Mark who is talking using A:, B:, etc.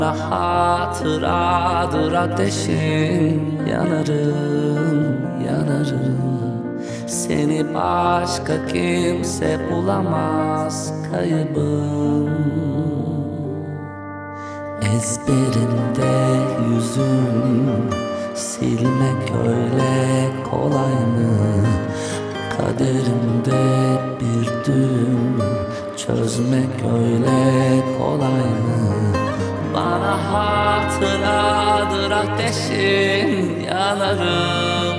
A: Hatıradır ateşin, yanarım, yanarım. Seni başka kimse bulamaz, kaybım. Ezberimde yüzüm, silmek öyle kolay mı? Kaderimde bir düğüm, çözmek öyle kolay mı? Bana hatıradır ateşin, yanarım,